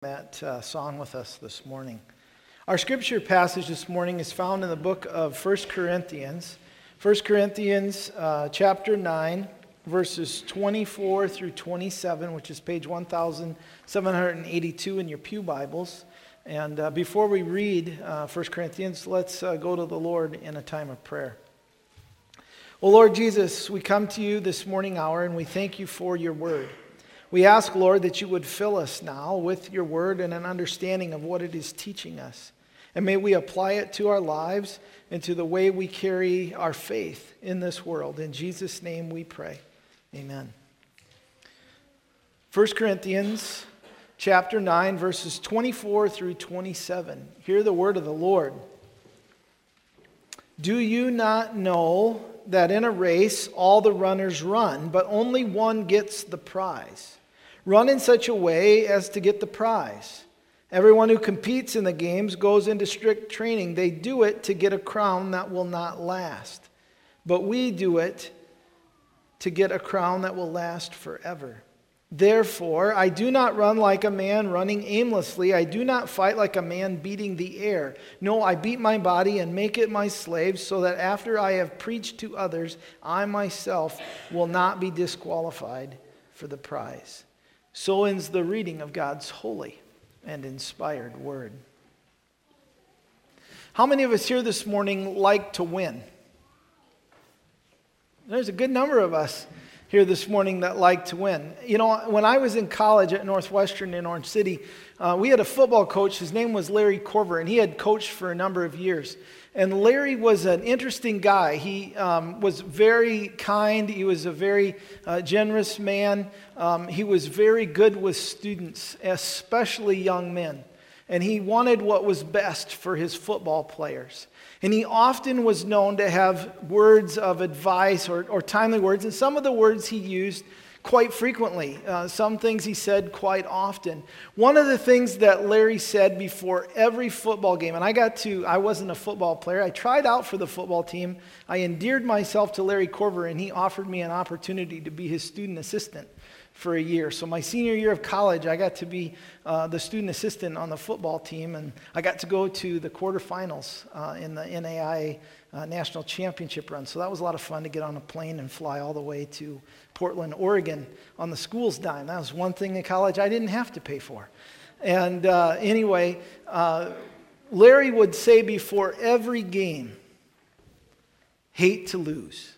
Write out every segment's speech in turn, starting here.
That song with us this morning. Our scripture passage this morning is found in the book of 1 Corinthians. 1 Corinthians chapter 9, verses 24 through 27, which is page 1782 in your pew Bibles. And before we read 1 Corinthians, let's go to the Lord in a time of prayer. Well, Lord Jesus, we come to you this morning hour and we thank you for your word. We ask, Lord, that you would fill us now with your word and an understanding of what it is teaching us. And may we apply it to our lives and to the way we carry our faith in this world. In Jesus' name we pray. Amen. 1 Corinthians chapter 9, verses 24 through 27. Hear the word of the Lord. Do you not know that in a race all the runners run, but only one gets the prize? Run in such a way as to get the prize. Everyone who competes in the games goes into strict training. They do it to get a crown that will not last. But we do it to get a crown that will last forever. Therefore, I do not run like a man running aimlessly. I do not fight like a man beating the air. No, I beat my body and make it my slave, so that after I have preached to others, I myself will not be disqualified for the prize. So ends the reading of God's holy and inspired word. How many of us here this morning like to win? There's a good number of us here this morning that like to win. You know, when I was in college at Northwestern in Orange City, we had a football coach. His name was Larry Korver, and he had coached for a number of years. And Larry was an interesting guy. He was very kind. He was a very generous man. He was very good with students, especially young men. And he wanted what was best for his football players. And he often was known to have words of advice or timely words. And some of the words he used quite frequently. Some things he said quite often. One of the things that Larry said before every football game, and I wasn't a football player. I tried out for the football team. I endeared myself to Larry Korver, and he offered me an opportunity to be his student assistant for a year. So my senior year of college, I got to be the student assistant on the football team, and I got to go to the quarterfinals in the NAIA National Championship run. So that was a lot of fun to get on a plane and fly all the way to Portland, Oregon on the school's dime. That was one thing in college I didn't have to pay for. And anyway, Larry would say before every game, hate to lose.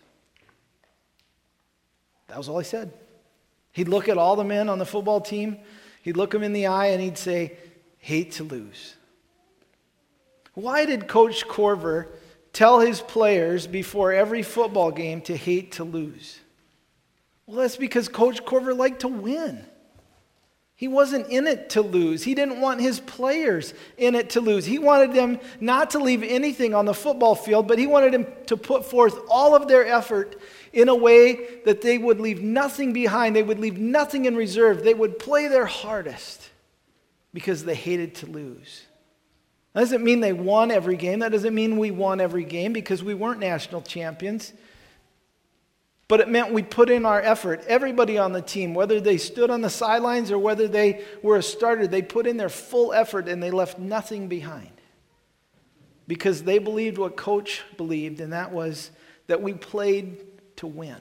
That was all he said. He'd look at all the men on the football team, he'd look them in the eye, and he'd say, hate to lose. Why did Coach Korver tell his players before every football game to hate to lose? Well, that's because Coach Korver liked to win. He wasn't in it to lose. He didn't want his players in it to lose. He wanted them not to leave anything on the football field, but he wanted them to put forth all of their effort in a way that they would leave nothing behind. They would leave nothing in reserve. They would play their hardest because they hated to lose. That doesn't mean they won every game. That doesn't mean we won every game because we weren't national champions. But it meant we put in our effort. Everybody on the team, whether they stood on the sidelines or whether they were a starter, they put in their full effort and they left nothing behind. Because they believed what Coach believed, and that was that we played to win.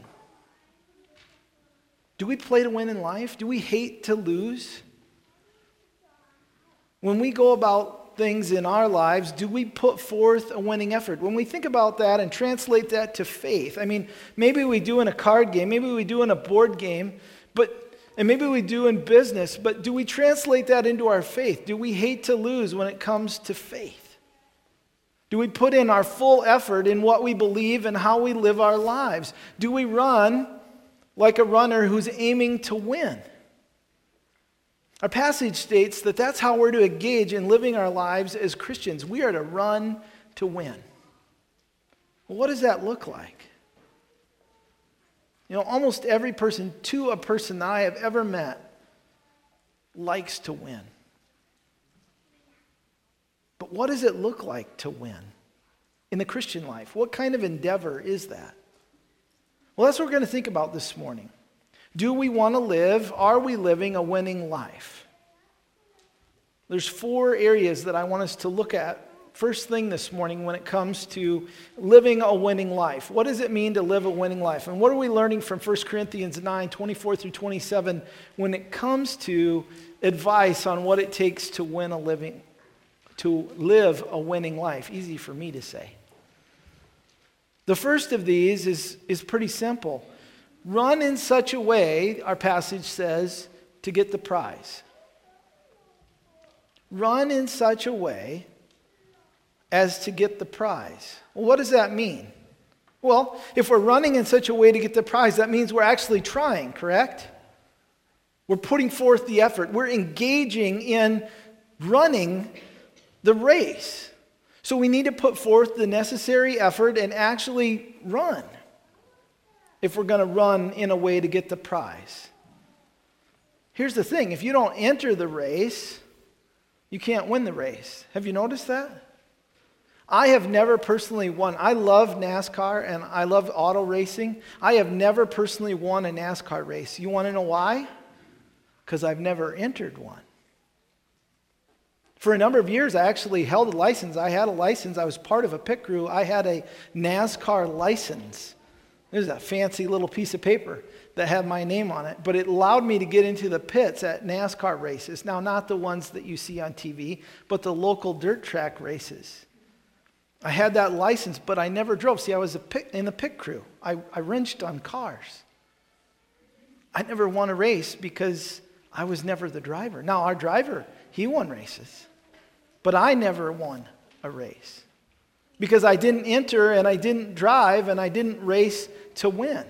Do we play to win in life? Do we hate to lose? When we go about things in our lives, do we put forth a winning effort? When we think about that and translate that to faith, I mean, maybe we do in a card game, maybe we do in a board game, and maybe we do in business, but do we translate that into our faith? Do we hate to lose when it comes to faith? Do we put in our full effort in what we believe and how we live our lives? Do we run like a runner who's aiming to win? Our passage states that that's how we're to engage in living our lives as Christians. We are to run to win. Well, what does that look like? You know, almost every person that I have ever met likes to win. But what does it look like to win in the Christian life? What kind of endeavor is that? Well, that's what we're going to think about this morning. Do we want to live? Are we living a winning life? There's 4 areas that I want us to look at first thing this morning when it comes to living a winning life. What does it mean to live a winning life? And what are we learning from 1 Corinthians 9, 24 through 27 when it comes to advice on what it takes to live a winning life? Easy for me to say. The first of these is pretty simple. Run in such a way, our passage says, to get the prize. Run in such a way as to get the prize. Well, what does that mean? Well, if we're running in such a way to get the prize, that means we're actually trying, correct? We're putting forth the effort. We're engaging in running the race. So we need to put forth the necessary effort and actually run if we're going to run in a way to get the prize. Here's the thing. If you don't enter the race, you can't win the race. Have you noticed that? I have never personally won. I love NASCAR and I love auto racing. I have never personally won a NASCAR race. You want to know why? Because I've never entered one. For a number of years, I actually held a license. I had a license. I was part of a pit crew. I had a NASCAR license. It was a fancy little piece of paper that had my name on it, but it allowed me to get into the pits at NASCAR races. Now, not the ones that you see on TV, but the local dirt track races. I had that license, but I never drove. See, I was in the pit crew. I wrenched on cars. I never won a race because I was never the driver. Now, our driver, he won races, but I never won a race because I didn't enter and I didn't drive and I didn't race to win.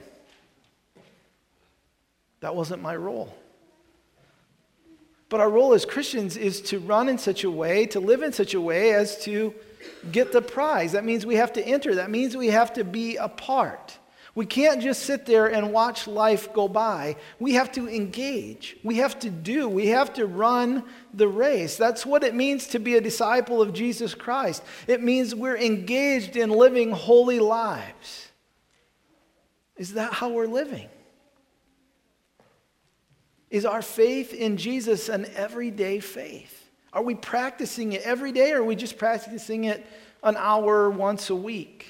That wasn't my role. But our role as Christians is to run in such a way, to live in such a way as to get the prize. That means we have to enter. That means we have to be a part. We can't just sit there and watch life go by. We have to engage. We have to do. We have to run the race. That's what it means to be a disciple of Jesus Christ. It means we're engaged in living holy lives. Is that how we're living? Is our faith in Jesus an everyday faith? Are we practicing it every day, or are we just practicing it an hour once a week?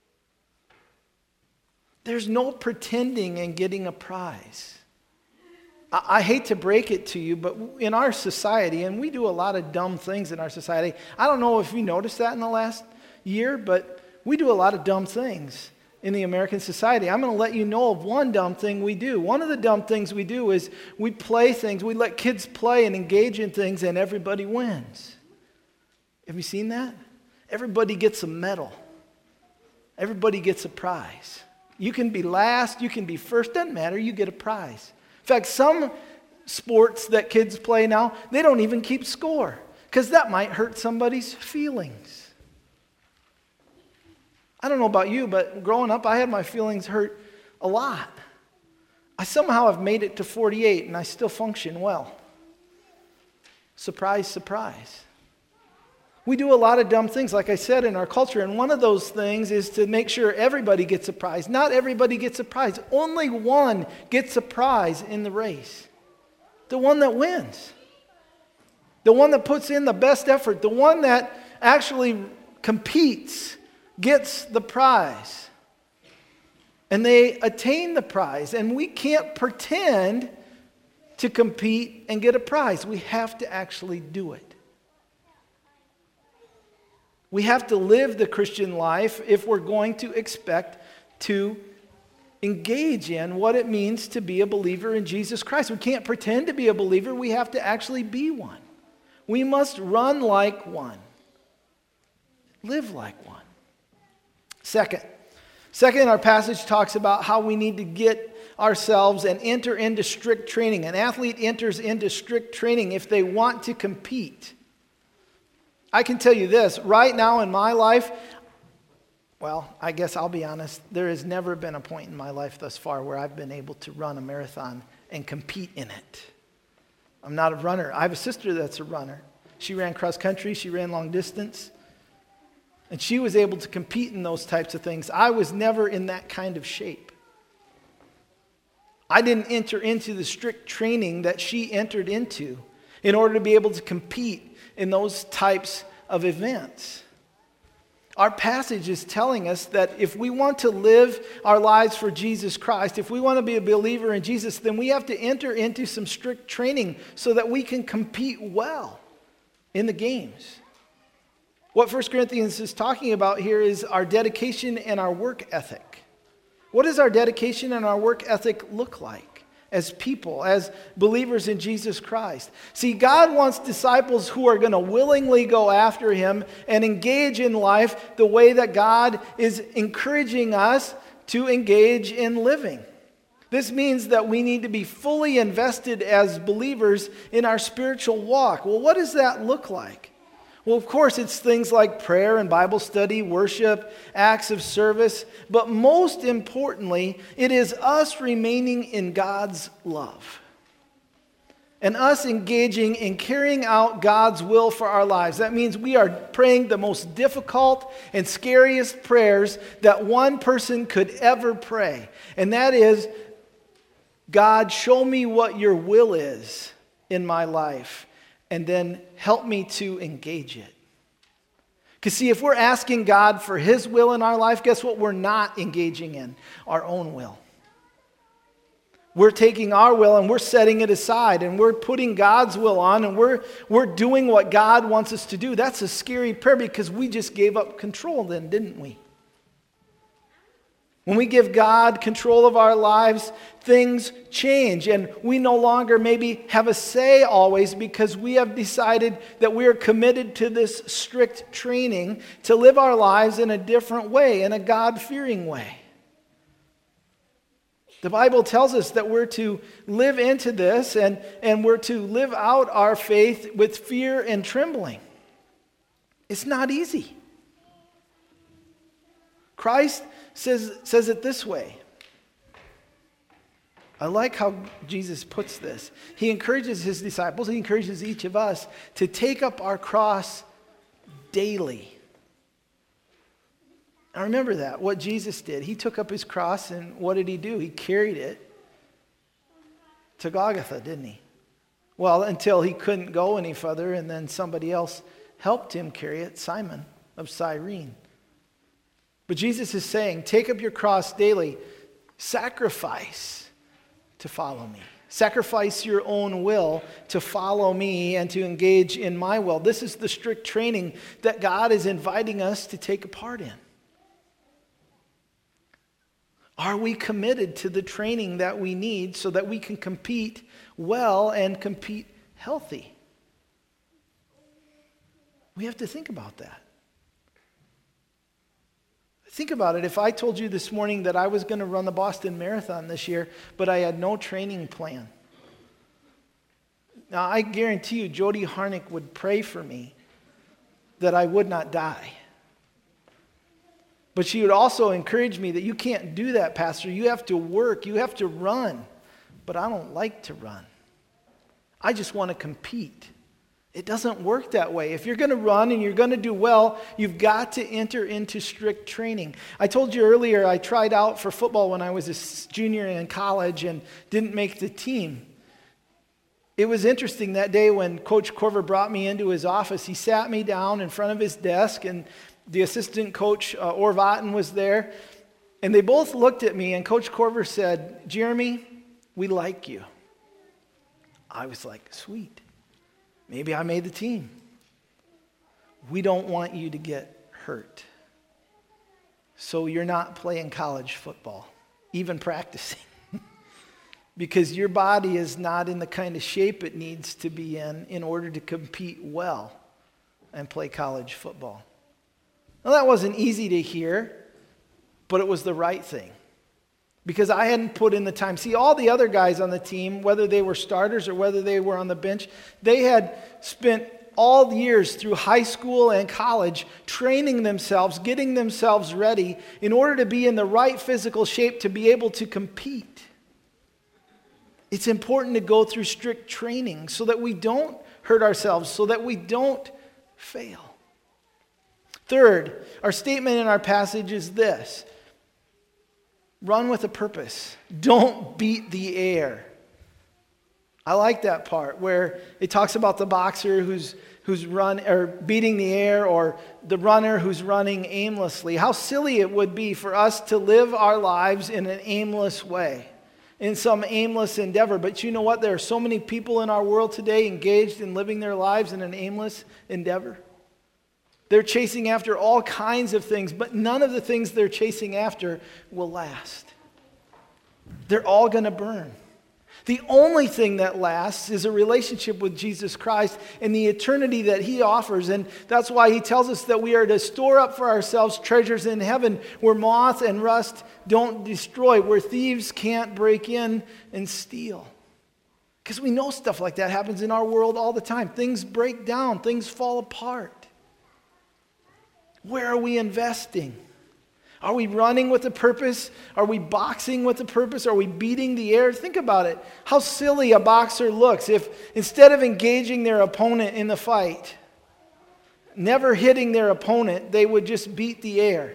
There's no pretending and getting a prize. I hate to break it to you, but in our society, and we do a lot of dumb things in our society. I don't know if you noticed that in the last year, but we do a lot of dumb things in the American society. I'm going to let you know of one dumb thing we do. One of the dumb things we do is we play things. We let kids play and engage in things, and everybody wins. Have you seen that? Everybody gets a medal. Everybody gets a prize. You can be last, you can be first, doesn't matter, you get a prize. In fact, some sports that kids play now, they don't even keep score because that might hurt somebody's feelings. I don't know about you, but growing up, I had my feelings hurt a lot. I somehow have made it to 48, and I still function well. Surprise, surprise. We do a lot of dumb things, like I said, in our culture, and one of those things is to make sure everybody gets a prize. Not everybody gets a prize. Only one gets a prize in the race. The one that wins. The one that puts in the best effort. The one that actually competes gets the prize. And they attain the prize. And we can't pretend to compete and get a prize. We have to actually do it. We have to live the Christian life if we're going to expect to engage in what it means to be a believer in Jesus Christ. We can't pretend to be a believer. We have to actually be one. We must run like one. Live like one. Second, our passage talks about how we need to get ourselves and enter into strict training. An athlete enters into strict training if they want to compete. I can tell you this, right now in my life, well, I guess I'll be honest, there has never been a point in my life thus far where I've been able to run a marathon and compete in it. I'm not a runner. I have a sister that's a runner. She ran cross country, she ran long distance, and she was able to compete in those types of things. I was never in that kind of shape. I didn't enter into the strict training that she entered into. in order to be able to compete in those types of events. Our passage is telling us that if we want to live our lives for Jesus Christ, if we want to be a believer in Jesus, then we have to enter into some strict training so that we can compete well in the games. What 1 Corinthians is talking about here is our dedication and our work ethic. What does our dedication and our work ethic look like as people, as believers in Jesus Christ? See, God wants disciples who are going to willingly go after Him and engage in life the way that God is encouraging us to engage in living. This means that we need to be fully invested as believers in our spiritual walk. Well, what does that look like? Well, of course, it's things like prayer and Bible study, worship, acts of service. But most importantly, it is us remaining in God's love. And us engaging in carrying out God's will for our lives. That means we are praying the most difficult and scariest prayers that one person could ever pray. And that is, God, show me what your will is in my life. And then help me to engage it. Because see, if we're asking God for His will in our life, guess what? We're not engaging in our own will. We're taking our will and we're setting it aside and we're putting God's will on and we're doing what God wants us to do. That's a scary prayer because we just gave up control then, didn't we? When we give God control of our lives, things change, and we no longer maybe have a say always because we have decided that we are committed to this strict training to live our lives in a different way, in a God-fearing way. The Bible tells us that we're to live into this and we're to live out our faith with fear and trembling. It's not easy. Christ says it this way. I like how Jesus puts this. He encourages His disciples, He encourages each of us to take up our cross daily. Now remember that, what Jesus did. He took up His cross and what did He do? He carried it to Golgotha, didn't He? Well, until He couldn't go any further and then somebody else helped Him carry it, Simon of Cyrene. But Jesus is saying, take up your cross daily. Sacrifice to follow me. Sacrifice your own will to follow me and to engage in my will. This is the strict training that God is inviting us to take a part in. Are we committed to the training that we need so that we can compete well and compete healthy? We have to think about that. Think about it. If I told you this morning that I was going to run the Boston Marathon this year, but I had no training plan. Now, I guarantee you, Jody Harnick would pray for me that I would not die. But she would also encourage me that you can't do that, Pastor. You have to work. You have to run. But I don't like to run. I just want to compete. It doesn't work that way. If you're going to run and you're going to do well, you've got to enter into strict training. I told you earlier I tried out for football when I was a junior in college and didn't make the team. It was interesting that day when Coach Corver brought me into his office. He sat me down in front of his desk and the assistant coach, Orv Otten, was there. And they both looked at me and Coach Corver said, "Jeremy, we like you." I was like, sweet. Maybe I made the team. We don't want you to get hurt. So you're not playing college football, even practicing. Because your body is not in the kind of shape it needs to be in order to compete well and play college football. Now that wasn't easy to hear, but it was the right thing. Because I hadn't put in the time. See, all the other guys on the team, whether they were starters or whether they were on the bench, they had spent all years through high school and college training themselves, getting themselves ready in order to be in the right physical shape to be able to compete. It's important to go through strict training so that we don't hurt ourselves, so that we don't fail. Third, our statement in our passage is this: run with a purpose. Don't beat the air. I like that part where it talks about the boxer who's beating the air, or the runner who's running aimlessly. How silly it would be for us to live our lives in an aimless way, in some aimless endeavor. But you know what? There are so many people in our world today engaged in living their lives in an aimless endeavor. They're chasing after all kinds of things, but none of the things they're chasing after will last. They're all going to burn. The only thing that lasts is a relationship with Jesus Christ and the eternity that He offers. And that's why He tells us that we are to store up for ourselves treasures in heaven where moth and rust don't destroy, where thieves can't break in and steal. Because we know stuff like that happens in our world all the time. Things break down, things fall apart. Where are we investing? Are we running with a purpose? Are we boxing with a purpose? Are we beating the air? Think about it. How silly a boxer looks if instead of engaging their opponent in the fight, never hitting their opponent, they would just beat the air.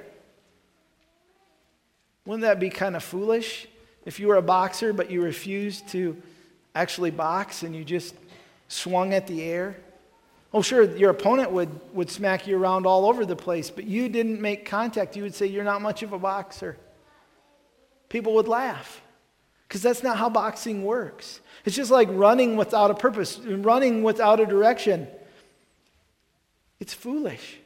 Wouldn't that be kind of foolish if you were a boxer but you refused to actually box and you just swung at the air? Oh, sure, your opponent would smack you around all over the place, but you didn't make contact. You would say, you're not much of a boxer. People would laugh because that's not how boxing works. It's just like running without a purpose, running without a direction. It's foolish.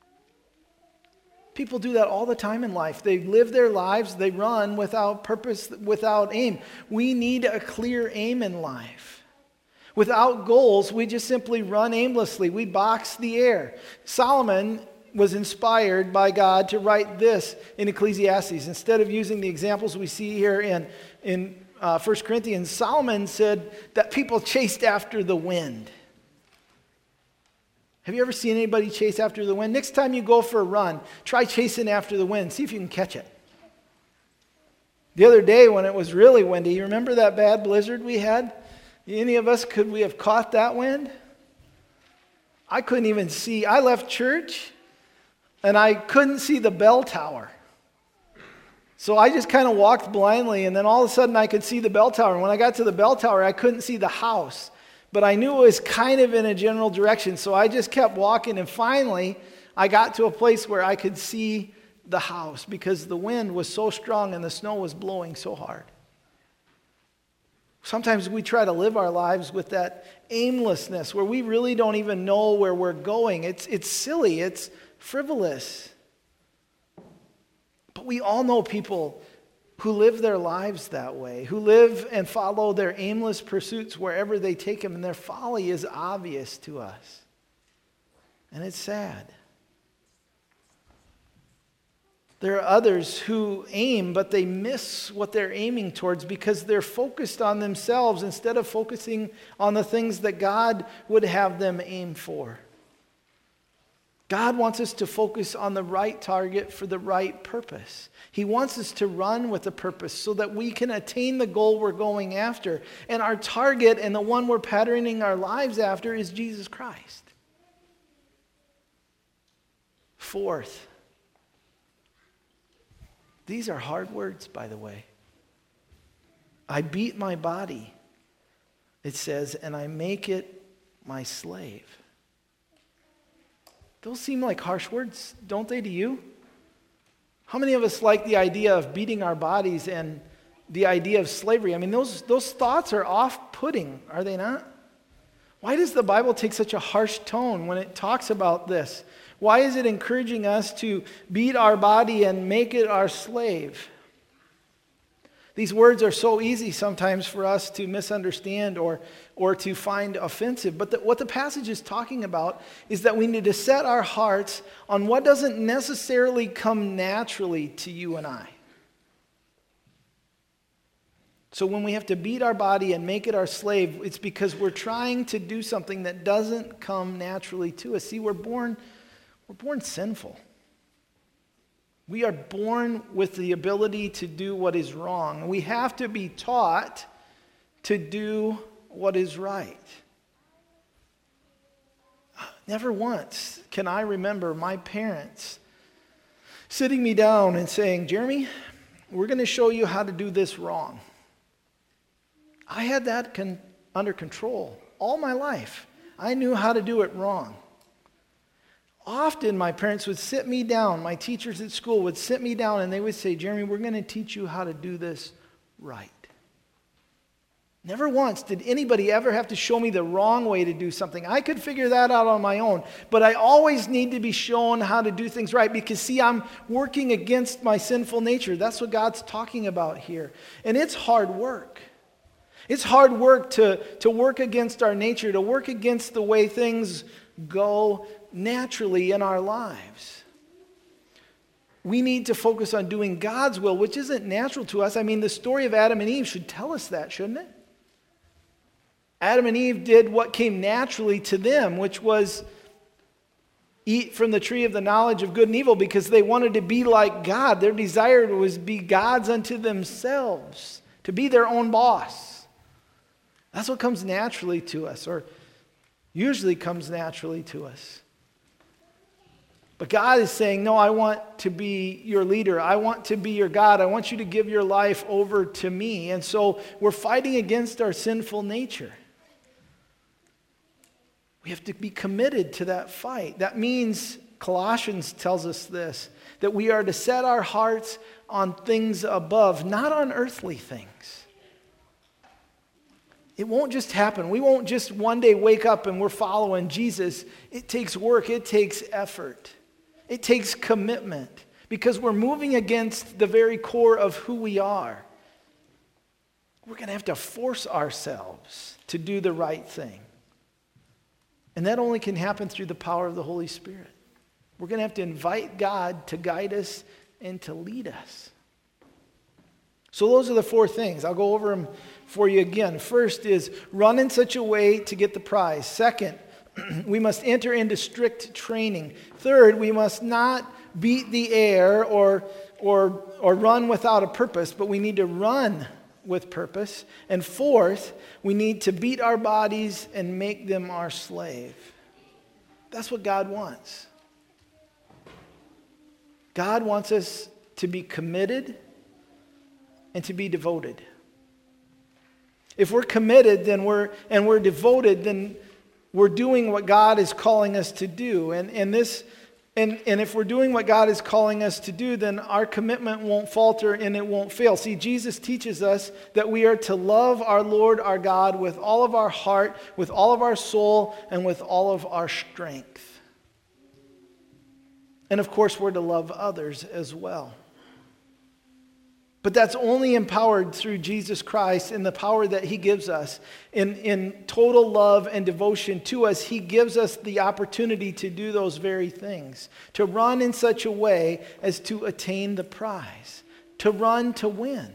People do that all the time in life. They live their lives, they run without purpose, without aim. We need a clear aim in life. Without goals, we just simply run aimlessly. We box the air. Solomon was inspired by God to write this in Ecclesiastes. Instead of using the examples we see here in 1 Corinthians, Solomon said that people chased after the wind. Have you ever seen anybody chase after the wind? Next time you go for a run, try chasing after the wind. See if you can catch it. The other day when it was really windy, you remember that bad blizzard we had? Any of us, could we have caught that wind? I couldn't even see. I left church and I couldn't see the bell tower. So I just kind of walked blindly, and then all of a sudden I could see the bell tower. And when I got to the bell tower, I couldn't see the house. But I knew it was kind of in a general direction. So I just kept walking, and finally I got to a place where I could see the house because the wind was so strong and the snow was blowing so hard. Sometimes we try to live our lives with that aimlessness where we really don't even know where we're going. It's silly. It's frivolous. But we all know people who live their lives that way, who live and follow their aimless pursuits wherever they take them, and their folly is obvious to us. And it's sad. There are others who aim, but they miss what they're aiming towards because they're focused on themselves instead of focusing on the things that God would have them aim for. God wants us to focus on the right target for the right purpose. He wants us to run with a purpose so that we can attain the goal we're going after. And our target and the one we're patterning our lives after is Jesus Christ. Fourth, these are hard words, by the way. I beat my body, it says, and I make it my slave. Those seem like harsh words, don't they, to you? How many of us like the idea of beating our bodies and the idea of slavery? I mean, those thoughts are off-putting, are they not? Why does the Bible take such a harsh tone when it talks about this? Why is it encouraging us to beat our body and make it our slave? These words are so easy sometimes for us to misunderstand or to find offensive. But what the passage is talking about is that we need to set our hearts on what doesn't necessarily come naturally to you and I. So when we have to beat our body and make it our slave, it's because we're trying to do something that doesn't come naturally to us. See, we're born sinful. We are born with the ability to do what is wrong. We have to be taught to do what is right. Never once can I remember my parents sitting me down and saying, Jeremy, we're going to show you how to do this wrong. I had that under control all my life. I knew how to do it wrong. Often my parents would sit me down, my teachers at school would sit me down and they would say, Jeremy, we're going to teach you how to do this right. Never once did anybody ever have to show me the wrong way to do something. I could figure that out on my own, but I always need to be shown how to do things right because, see, I'm working against my sinful nature. That's what God's talking about here. And it's hard work. It's hard work to work against our nature, to work against the way things go naturally in our lives. We need to focus on doing God's will, which isn't natural to us. I mean, the story of Adam and Eve should tell us that, shouldn't it? Adam and Eve did what came naturally to them, which was eat from the tree of the knowledge of good and evil because they wanted to be like God. Their desire was be gods unto themselves, to be their own boss. That's what comes naturally to us, or usually comes naturally to us. But God is saying, no, I want to be your leader. I want to be your God. I want you to give your life over to me. And so we're fighting against our sinful nature. We have to be committed to that fight. That means, Colossians tells us this, that we are to set our hearts on things above, not on earthly things. It won't just happen. We won't just one day wake up and we're following Jesus. It takes work. It takes effort. It takes commitment because we're moving against the very core of who we are. We're going to have to force ourselves to do the right thing. And that only can happen through the power of the Holy Spirit. We're going to have to invite God to guide us and to lead us. So those are the four things. I'll go over them for you again. First is run in such a way to get the prize. Second, we must enter into strict training. Third, we must not beat the air or run without a purpose, but we need to run with purpose. And fourth, we need to beat our bodies and make them our slave. That's what God wants. God wants us to be committed and to be devoted. If we're committed, then we're devoted, then we're doing what God is calling us to do. And if we're doing what God is calling us to do, then our commitment won't falter and it won't fail. See, Jesus teaches us that we are to love our Lord, our God, with all of our heart, with all of our soul, and with all of our strength. And of course, we're to love others as well. But that's only empowered through Jesus Christ and the power that he gives us. In total love and devotion to us, he gives us the opportunity to do those very things. To run in such a way as to attain the prize. To run to win.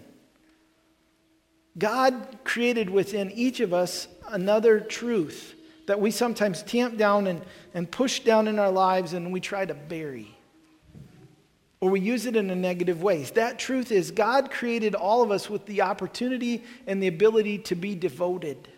God created within each of us another truth that we sometimes tamp down and push down in our lives and we try to bury. Or we use it in a negative way. That truth is God created all of us with the opportunity and the ability to be devoted.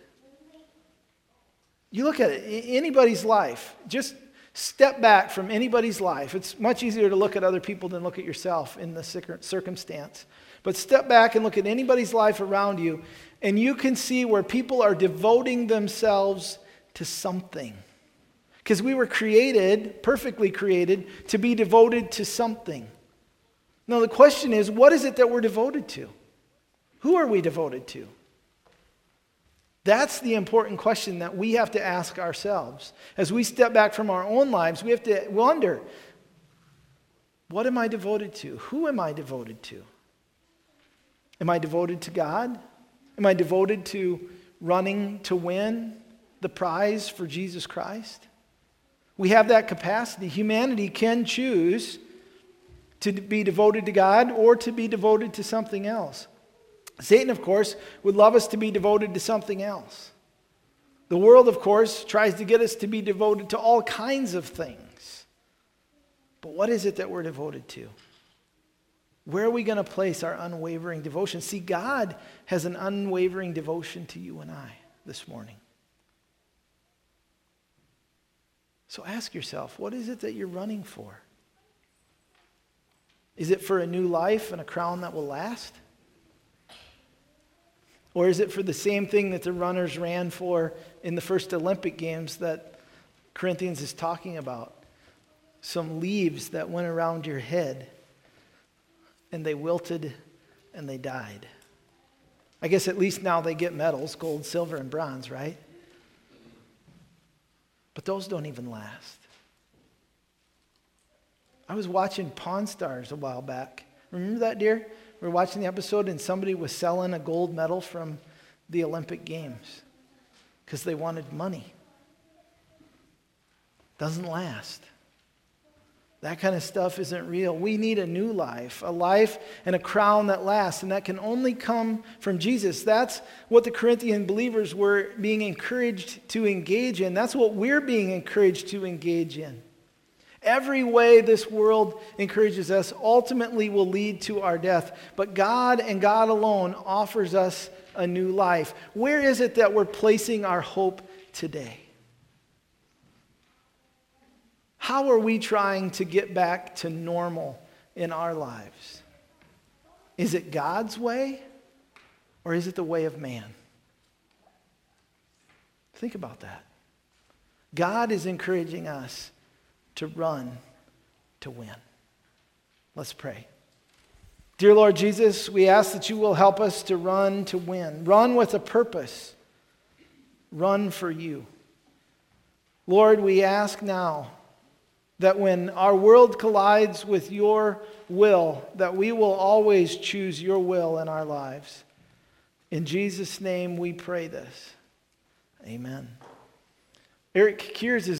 You look at it, anybody's life, just step back from anybody's life. It's much easier to look at other people than look at yourself in the circumstance. But step back and look at anybody's life around you, and you can see where people are devoting themselves to something. Because we were created, perfectly created, to be devoted to something. Now the question is, what is it that we're devoted to? Who are we devoted to? That's the important question that we have to ask ourselves. As we step back from our own lives, we have to wonder, what am I devoted to? Who am I devoted to? Am I devoted to God? Am I devoted to running to win the prize for Jesus Christ? We have that capacity. Humanity can choose to be devoted to God or to be devoted to something else. Satan, of course, would love us to be devoted to something else. The world, of course, tries to get us to be devoted to all kinds of things. But what is it that we're devoted to? Where are we going to place our unwavering devotion? See, God has an unwavering devotion to you and I this morning. So ask yourself, what is it that you're running for? Is it for a new life and a crown that will last? Or is it for the same thing that the runners ran for in the first Olympic Games that Corinthians is talking about? Some leaves that went around your head and they wilted and they died. I guess at least now they get medals, gold, silver, and bronze, right? But those don't even last. I was watching Pawn Stars a while back. Remember that, dear? We were watching the episode and somebody was selling a gold medal from the Olympic Games because they wanted money. Doesn't last. That kind of stuff isn't real. We need a new life, a life and a crown that lasts, and that can only come from Jesus. That's what the Corinthian believers were being encouraged to engage in. That's what we're being encouraged to engage in. Every way this world encourages us ultimately will lead to our death, but God and God alone offers us a new life. Where is it that we're placing our hope today? How are we trying to get back to normal in our lives? Is it God's way or is it the way of man? Think about that. God is encouraging us to run to win. Let's pray. Dear Lord Jesus, we ask that you will help us to run to win. Run with a purpose. Run for you. Lord, we ask now that when our world collides with your will, that we will always choose your will in our lives. In Jesus' name we pray this. Amen. Eric Kiers is